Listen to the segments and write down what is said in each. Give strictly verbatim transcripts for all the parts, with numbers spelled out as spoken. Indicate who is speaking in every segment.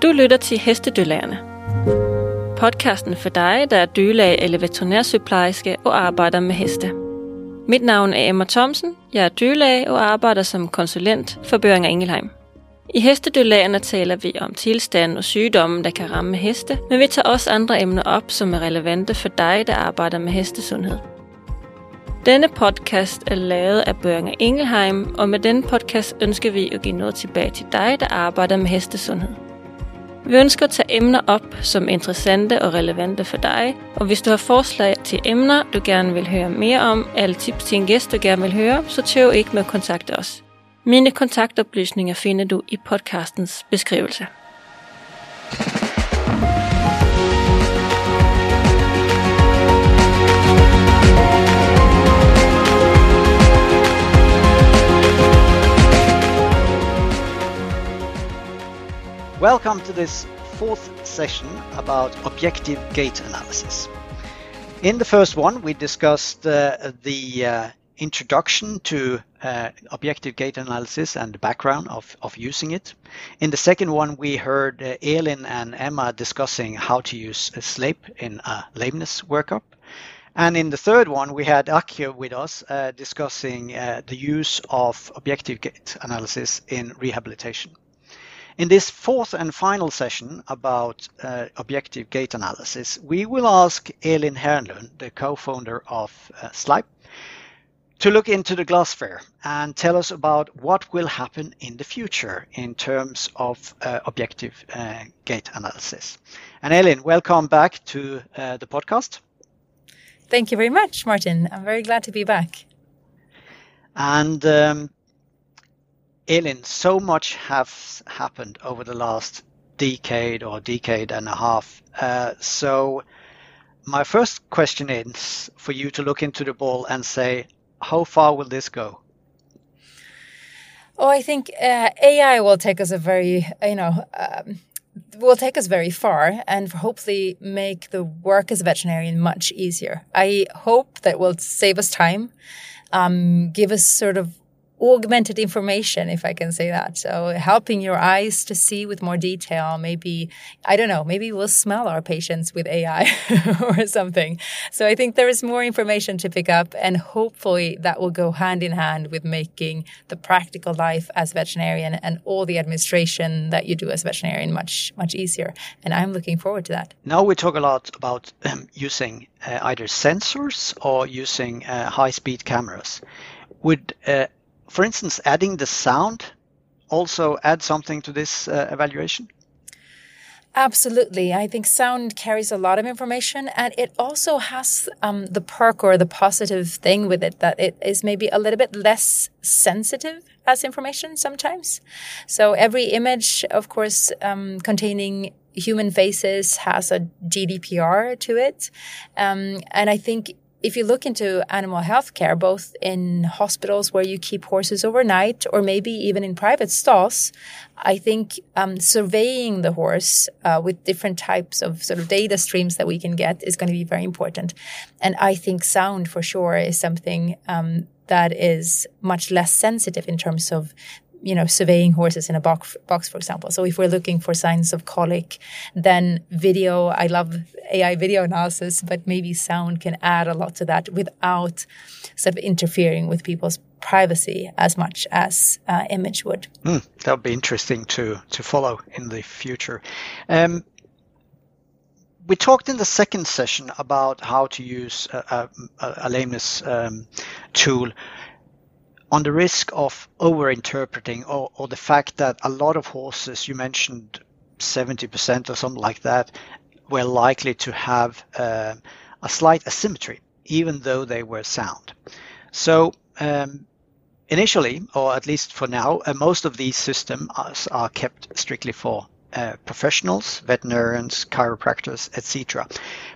Speaker 1: Du lytter til Hestedyrlægerne. Podcasten for dig, der er dyrlæge eller veterinærsygeplejerske og arbejder med heste. Mit navn er Emma Thomsen, jeg er dyrlæge og arbejder som konsulent for Boehringer Ingelheim. I Hestedyrlægerne taler vi om tilstanden og sygdomme, der kan ramme heste, men vi tager også andre emner op, som er relevante for dig, der arbejder med hestesundhed. Denne podcast er lavet af Boehringer Ingelheim, og med denne podcast ønsker vi at give noget tilbage til dig, der arbejder med hestesundhed. Vi ønsker at tage emner op, som er interessante og relevante for dig, og hvis du har forslag til emner, du gerne vil høre mere om, eller tips til en gæst, du gerne vil høre, så tøv ikke med at kontakte os. Mine kontaktoplysninger finder du i podcastens beskrivelse.
Speaker 2: Welcome to this fourth session about objective gait analysis. In the first one, we discussed uh, the uh, introduction to uh, objective gait analysis and the background of, of using it. In the second one, we heard uh, Elin and Emma discussing how to use a SLAPE in a lameness workup. And in the third one, we had Akio with us uh, discussing uh, the use of objective gait analysis in rehabilitation. In this fourth and final session about uh, objective gait analysis, we will ask Elin Hernlund, the co-founder of uh, SLAPE, to look into the glass sphere and tell us about what will happen in the future in terms of uh, objective uh, gait analysis. And Elin, welcome back to uh, the podcast.
Speaker 3: Thank you very much, Martin. I'm very glad to be back.
Speaker 2: And um, Elin, so much has happened over the last decade or decade and a half. Uh, so my first question is for you to look into the ball and say, how far will this go?
Speaker 3: Oh, I think uh, A I will take us a very, you know, um, will take us very far and hopefully make the work as a veterinarian much easier. I hope that will save us time, um, give us sort of augmented information, if I can say that. So helping your eyes to see with more detail, maybe, I don't know, maybe we'll smell our patients with A I or something. So I think there is more information to pick up, and hopefully that will go hand in hand with making the practical life as a veterinarian and all the administration that you do as a veterinarian much, much easier. And I'm looking forward to that.
Speaker 2: Now we talk a lot about um, using uh, either sensors or using uh, high-speed cameras. Would uh, For instance, adding the sound also add something to this uh, evaluation?
Speaker 3: Absolutely. I think sound carries a lot of information, and it also has um, the perk or the positive thing with it that it is maybe a little bit less sensitive as information sometimes. So every image, of course, um, containing human faces has a G D P R to it. Um, and I think if you look into animal health care, both in hospitals where you keep horses overnight or maybe even in private stalls, I think um, surveying the horse uh, with different types of sort of data streams that we can get is going to be very important. And I think sound for sure is something um, that is much less sensitive in terms of, you know, surveying horses in a box, box, for example. So if we're looking for signs of colic, then video, I love A I video analysis, but maybe sound can add a lot to that without sort of interfering with people's privacy as much as uh, image would.
Speaker 2: Mm, that would be interesting to, to follow in the future. Um, we talked in the second session about how to use a, a, a lameness um, tool on the risk of over-interpreting or, or the fact that a lot of horses, you mentioned seventy percent or something like that, were likely to have uh, a slight asymmetry, even though they were sound. So um, initially, or at least for now, uh, most of these systems are, are kept strictly for uh, professionals, veterinarians, chiropractors, et cetera.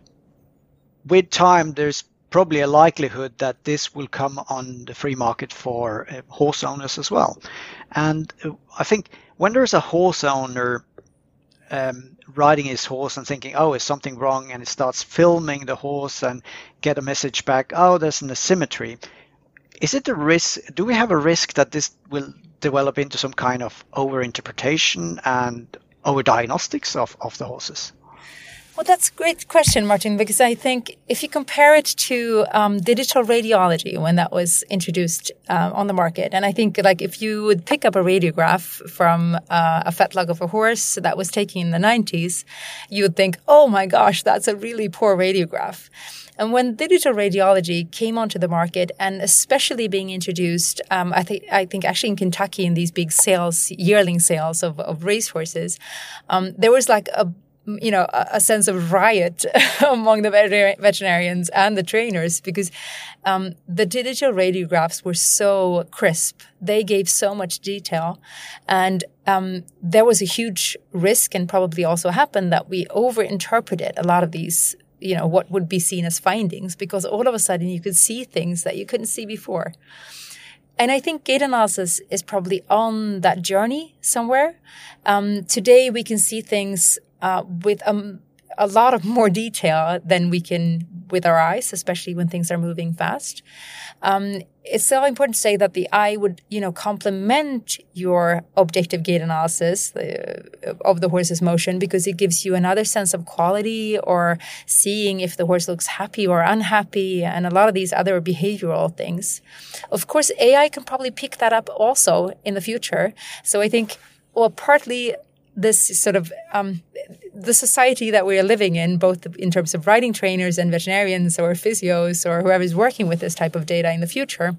Speaker 2: With time, there's probably a likelihood that this will come on the free market for uh, horse owners as well. And uh, I think when there's a horse owner um, riding his horse and thinking, oh, is something wrong? And it starts filming the horse and get a message back, oh, there's an asymmetry. Is it a risk? Do we have a risk that this will develop into some kind of overinterpretation and over diagnostics of, of the horses?
Speaker 3: Well, that's a great question, Martin, because I think if you compare it to um, digital radiology when that was introduced uh, on the market, and I think like if you would pick up a radiograph from uh, a fetlock of a horse that was taken in the nineties, you would think, oh my gosh, that's a really poor radiograph. And when digital radiology came onto the market, and especially being introduced, um, I think I think actually in Kentucky in these big sales, yearling sales of, of racehorses, um, there was like a you know, a, a sense of riot among the veter- veterinarians and the trainers because um, the digital radiographs were so crisp. They gave so much detail. And um, there was a huge risk, and probably also happened, that we overinterpreted a lot of these, you know, what would be seen as findings, because all of a sudden you could see things that you couldn't see before. And I think gait analysis is probably on that journey somewhere. Um, today we can see things Uh, with um, a lot of more detail than we can with our eyes, especially when things are moving fast. Um, it's so important to say that the eye would, you know, complement your objective gait analysis the, of the horse's motion, because it gives you another sense of quality, or seeing if the horse looks happy or unhappy, and a lot of these other behavioral things. Of course, A I can probably pick that up also in the future. So I think, well, partly this sort of um, the society that we are living in, both in terms of riding trainers and veterinarians or physios or whoever is working with this type of data in the future,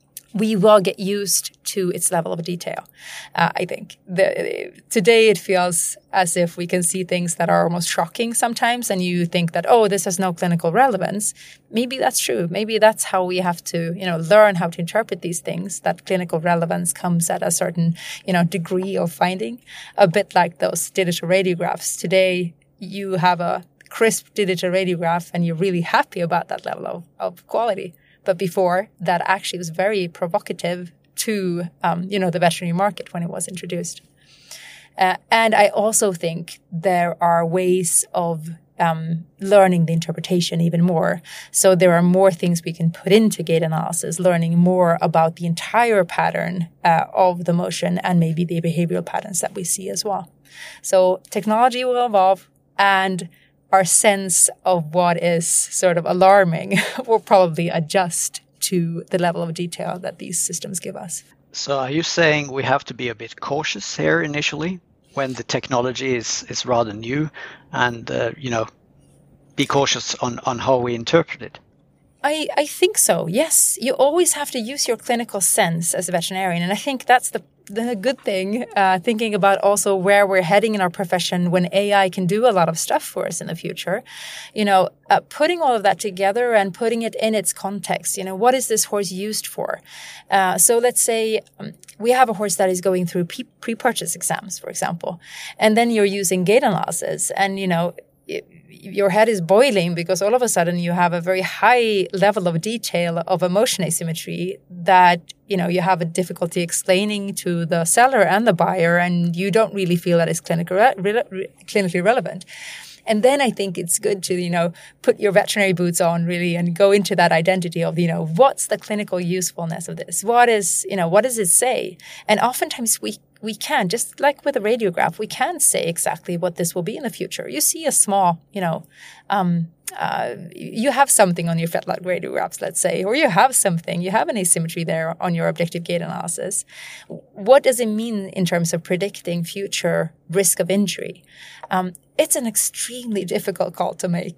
Speaker 3: we will get used to its level of detail. Uh, I think the, today it feels as if we can see things that are almost shocking sometimes, and you think that, oh, this has no clinical relevance. Maybe that's true. Maybe that's how we have to, you know, learn how to interpret these things, that clinical relevance comes at a certain, you know, degree of finding, a bit like those digital radiographs. Today, you have a crisp digital radiograph and you're really happy about that level of, of quality. But before, that actually was very provocative to, um, you know, the veterinary market when it was introduced. Uh, and I also think there are ways of um, learning the interpretation even more. So there are more things we can put into gait analysis, learning more about the entire pattern uh, of the motion and maybe the behavioral patterns that we see as well. So technology will evolve, and our sense of what is sort of alarming will probably adjust to the level of detail that these systems give us.
Speaker 2: So are you saying we have to be a bit cautious here initially when the technology is, is rather new, and, uh, you know, be cautious on, on how we interpret it?
Speaker 3: I, I think so, yes. You always have to use your clinical sense as a veterinarian. And I think that's the, the good thing, uh, thinking about also where we're heading in our profession when A I can do a lot of stuff for us in the future. You know, uh, putting all of that together and putting it in its context. You know, what is this horse used for? Uh, so let's say um, we have a horse that is going through pre- pre-purchase exams, for example. And then you're using gait analysis, and, you know, it, your head is boiling because all of a sudden you have a very high level of detail of emotion asymmetry that, you know, you have a difficulty explaining to the seller and the buyer, and you don't really feel that it's clinically, re- re- clinically relevant. And then I think it's good to, you know, put your veterinary boots on really and go into that identity of, you know, what's the clinical usefulness of this? What is, you know, what does it say? And oftentimes we we can, just like with a radiograph, we can say exactly what this will be in the future. You see a small, you know, um, uh, you have something on your fetlock radiographs, let's say, or you have something, you have an asymmetry there on your objective gait analysis. What does it mean in terms of predicting future risk of injury? Um, it's an extremely difficult call to make.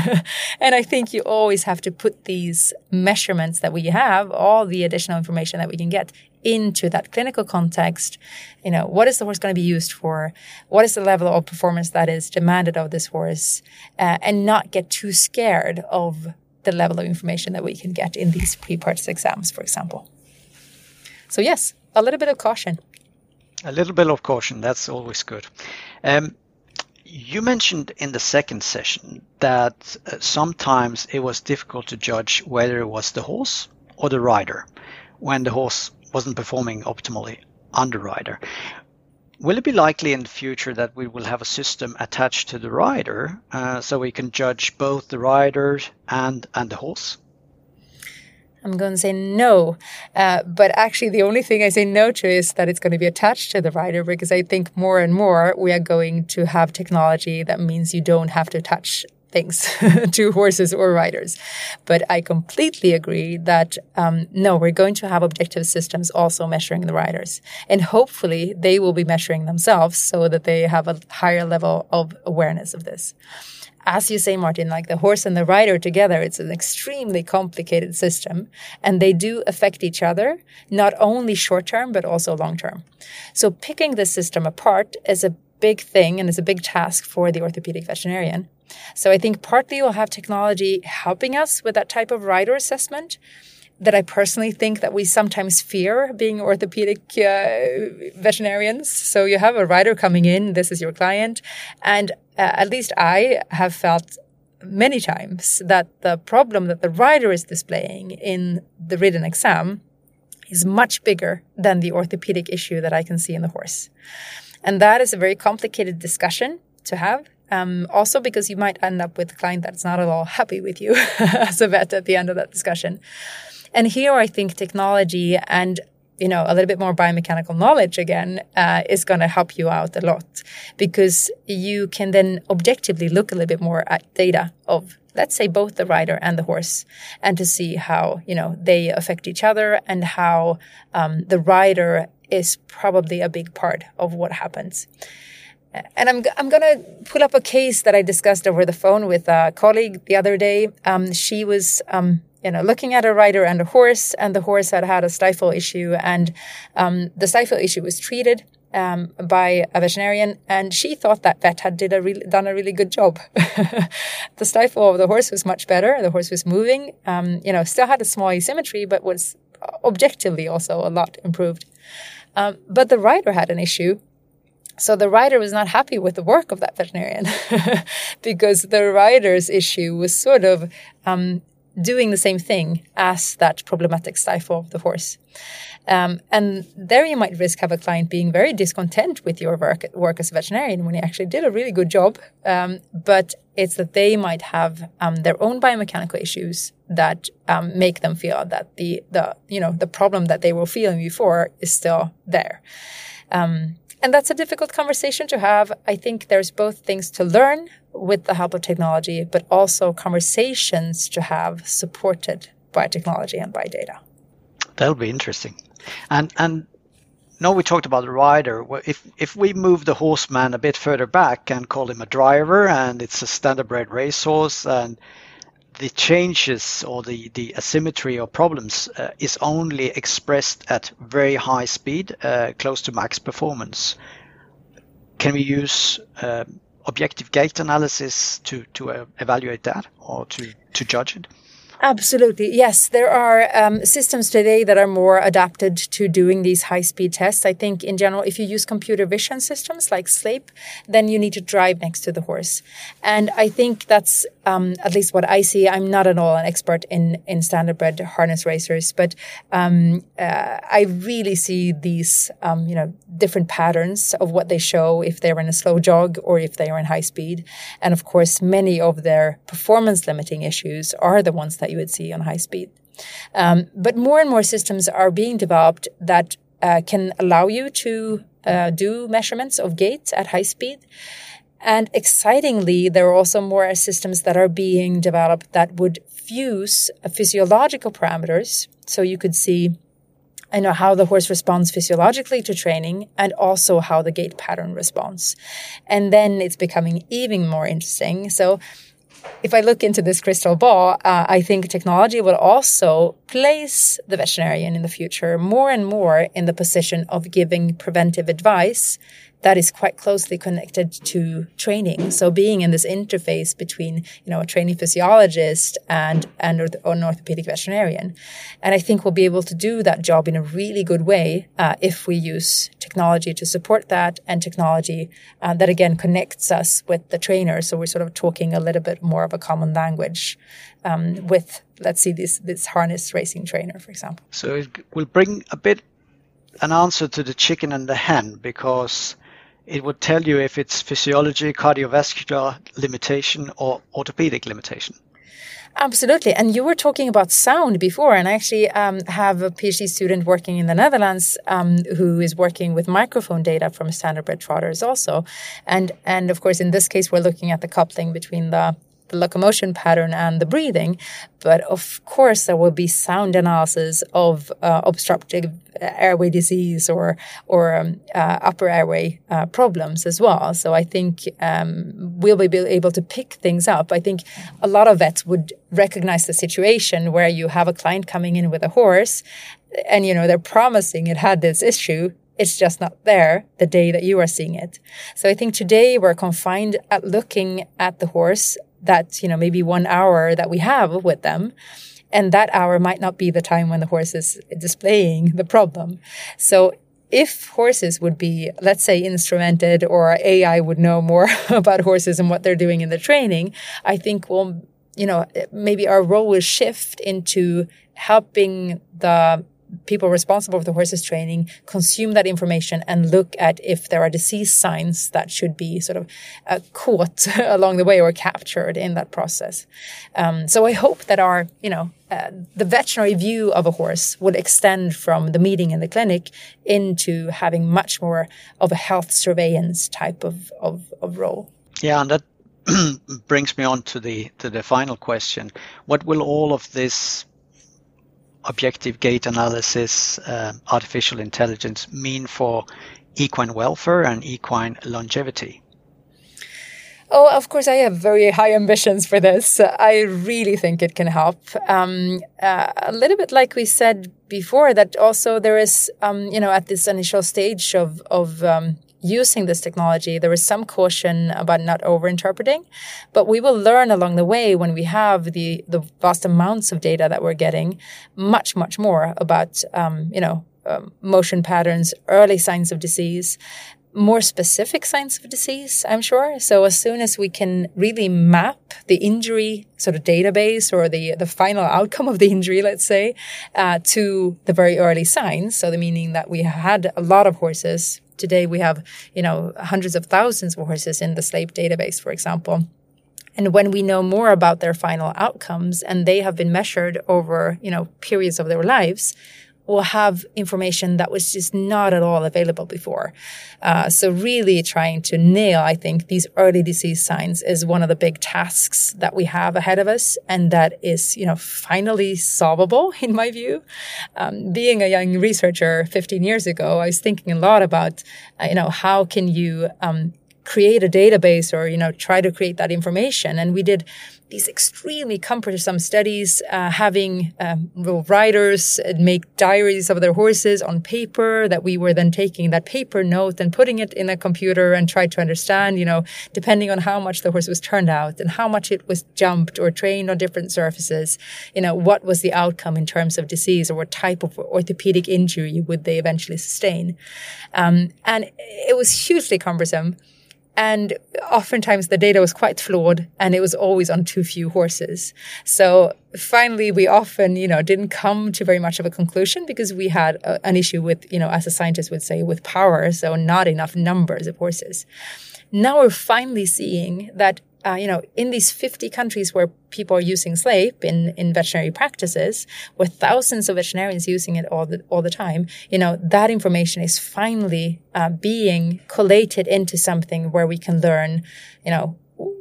Speaker 3: And I think you always have to put these measurements that we have, all the additional information that we can get, into that clinical context. You know, what is the horse going to be used for? What is the level of performance that is demanded of this horse? Uh, and not get too scared of the level of information that we can get in these pre-purchase exams, for example. So yes, a little bit of caution.
Speaker 2: A little bit of caution, that's always good. Um, you mentioned in the second session that uh, sometimes it was difficult to judge whether it was the horse or the rider when the horse wasn't performing optimally under rider. Will it be likely in the future that we will have a system attached to the rider uh, so we can judge both the rider and, and the horse?
Speaker 3: I'm going to say no. Uh, but actually, the only thing I say no to is that it's going to be attached to the rider, because I think more and more we are going to have technology that means you don't have to attach things to horses or riders. But I completely agree that, um, no, we're going to have objective systems also measuring the riders. And hopefully they will be measuring themselves so that they have a higher level of awareness of this. As you say, Martin, like the horse and the rider together, it's an extremely complicated system, and they do affect each other, not only short-term, but also long-term. So picking this system apart is a big thing and is a big task for the orthopedic veterinarian. So I think partly we'll have technology helping us with that type of rider assessment that I personally think that we sometimes fear being orthopedic uh, veterinarians. So you have a rider coming in, this is your client, and uh, at least I have felt many times that the problem that the rider is displaying in the written exam is much bigger than the orthopedic issue that I can see in the horse. And that is a very complicated discussion to have. Um, also because you might end up with a client that's not at all happy with you as a vet at the end of that discussion. And here I think technology and, you know, a little bit more biomechanical knowledge again uh, is going to help you out a lot, because you can then objectively look a little bit more at data of, let's say, both the rider and the horse, and to see how, you know, they affect each other and how um, the rider is probably a big part of what happens. And I'm I'm going to pull up a case that I discussed over the phone with a colleague the other day. Um, she was, um, you know, looking at a rider and a horse, and the horse had had a stifle issue, and um, the stifle issue was treated um, by a veterinarian, and she thought that vet had did a really, done a really good job. The stifle of the horse was much better. The horse was moving, um, you know, still had a small asymmetry, but was objectively also a lot improved. Um, but the rider had an issue. So the rider was not happy with the work of that veterinarian because the rider's issue was sort of um, doing the same thing as that problematic stifle of the horse. Um, and there you might risk have a client being very discontent with your work, work as a veterinarian when you actually did a really good job. Um, but it's that they might have um, their own biomechanical issues that um, make them feel that the, the, you know, the problem that they were feeling before is still there. Um, And that's a difficult conversation to have. I think there's both things to learn with the help of technology, but also conversations to have supported by technology and by data.
Speaker 2: That'll be interesting. And and now we talked about the rider. If if we move the horseman a bit further back and call him a driver, and it's a standardbred racehorse, and the changes or the, the asymmetry or problems uh, is only expressed at very high speed, uh, close to max performance. Can we use uh, objective gait analysis to, to uh, evaluate that or to, to judge it?
Speaker 3: Absolutely. Yes, there are um, systems today that are more adapted to doing these high-speed tests. I think in general, if you use computer vision systems like SLAPE, then you need to drive next to the horse. And I think that's um, at least what I see. I'm not at all an expert in, in standardbred harness racers, but um, uh, I really see these, um, you know, different patterns of what they show if they're in a slow jog or if they are in high speed. And of course, many of their performance limiting issues are the ones that you would see on high speed. Um, but more and more systems are being developed that uh, can allow you to uh, do measurements of gait at high speed. And excitingly, there are also more systems that are being developed that would fuse uh, physiological parameters. So you could see I know how the horse responds physiologically to training and also how the gait pattern responds. And then it's becoming even more interesting. So if I look into this crystal ball, uh, I think technology will also place the veterinarian in the future more and more in the position of giving preventive advice that is quite closely connected to training. So being in this interface between, you know, a training physiologist and, and an orthopedic veterinarian. And I think we'll be able to do that job in a really good way uh, if we use technology to support that, and technology uh, that, again, connects us with the trainer. So we're sort of talking a little bit more of a common language um, with, let's see, this, this harness racing trainer, for example.
Speaker 2: So it will bring a bit an answer to the chicken and the hen, because it would tell you if it's physiology, cardiovascular limitation, or orthopedic limitation.
Speaker 3: Absolutely. And you were talking about sound before, and I actually um, have a PhD student working in the Netherlands um, who is working with microphone data from standardbred trotters also. And, and of course, in this case, we're looking at the coupling between the the locomotion pattern and the breathing. But of course, there will be sound analysis of uh, obstructive airway disease or or um, uh, upper airway uh, problems as well. So I think um, we'll be able to pick things up. I think a lot of vets would recognize the situation where you have a client coming in with a horse and, you know, they're promising it had this issue. It's just not there the day that you are seeing it. So I think today we're confined at looking at the horse that, you know, maybe one hour that we have with them. And that hour might not be the time when the horse is displaying the problem. So if horses would be, let's say, instrumented, or A I would know more about horses and what they're doing in the training, I think we'll, you know, maybe our role will shift into helping the people responsible for the horses training consume that information and look at if there are disease signs that should be sort of uh, caught along the way or captured in that process. Um, so I hope that our, you know, uh, the veterinary view of a horse would extend from the meeting in the clinic into having much more of a health surveillance type of, of, of role.
Speaker 2: Yeah, and that brings me on to the to the final question. What will all of this objective gait analysis, uh, artificial intelligence mean for equine welfare and equine longevity?
Speaker 3: Oh, of course, I have very high ambitions for this. I really think it can help. Um, uh, a little bit like we said before, that also there is, um, you know, at this initial stage of, of um, using this technology, there is some caution about not over-interpreting, but we will learn along the way when we have the, the vast amounts of data that we're getting much, much more about, um, you know, um, motion patterns, early signs of disease, more specific signs of disease, I'm sure. So as soon as we can really map the injury sort of database or the, the final outcome of the injury, let's say, uh, to the very early signs, so the meaning that we had a lot of horses. Today we have, you know, hundreds of thousands of horses in the SLAPE database, for example. And when we know more about their final outcomes and they have been measured over, you know, periods of their lives, we'll have information that was just not at all available before. Uh, so really trying to nail, I think, these early disease signs is one of the big tasks that we have ahead of us, and that is, you know, finally solvable, in my view. Um, being a young researcher fifteen years ago, I was thinking a lot about, uh, you know, how can you um, create a database or, you know, try to create that information. And we did these extremely cumbersome studies, uh, having um, riders make diaries of their horses on paper that we were then taking that paper note and putting it in a computer and try to understand, you know, depending on how much the horse was turned out and how much it was jumped or trained on different surfaces, you know, what was the outcome in terms of disease or what type of orthopedic injury would they eventually sustain. Um, and it was hugely cumbersome. And oftentimes the data was quite flawed, and it was always on too few horses. So finally, we often, you know, didn't come to very much of a conclusion because we had a, an issue with, you know, as a scientist would say, with power, so not enough numbers of horses. Now we're finally seeing that, uh, you know, in these fifty countries where people are using SLAPE in, in veterinary practices, with thousands of veterinarians using it all the, all the time, you know, that information is finally uh, being collated into something where we can learn, you know,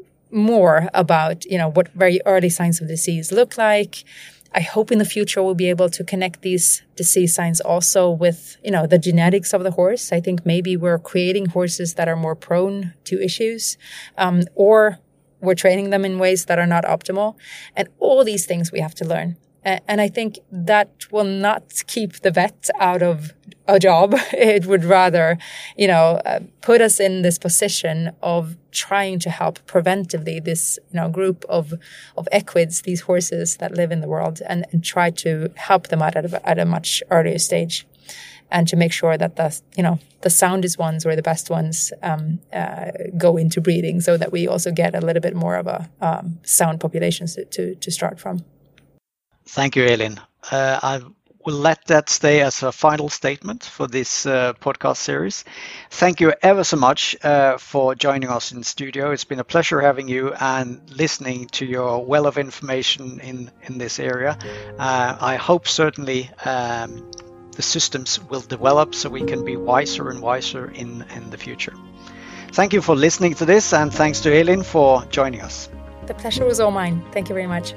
Speaker 3: more about, you know, what very early signs of disease look like. I hope in the future we'll be able to connect these disease signs also with, you know, the genetics of the horse. I think maybe we're creating horses that are more prone to issues, um, or we're training them in ways that are not optimal. And all these things we have to learn. And I think that will not keep the vet out of a job. It would rather, you know, uh, put us in this position of trying to help preventively this, you know, group of, of equids, these horses that live in the world, and, and try to help them out at a, at a much earlier stage. And to make sure that the, you know, the soundest ones or the best ones um, uh, go into breeding, so that we also get a little bit more of a um, sound population to, to, to start from.
Speaker 2: Thank you, Elin. Uh, I we'll let that stay as a final statement for this uh, podcast series. Thank you ever so much uh, for joining us in studio. It's been a pleasure having you and listening to your well of information in, in this area. Uh, I hope certainly um, the systems will develop so we can be wiser and wiser in, in the future. Thank you for listening to this, and thanks to Elin for joining us.
Speaker 3: The pleasure was all mine. Thank you very much.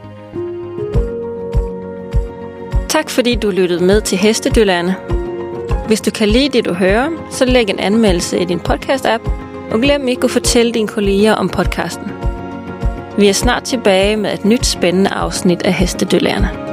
Speaker 1: Tak fordi du lyttede med til Hestedyrlægerne. Hvis du kan lide det, du hører, så læg en anmeldelse i din podcast-app, og glem ikke at fortælle dine kolleger om podcasten. Vi er snart tilbage med et nyt spændende afsnit af Hestedyrlægerne.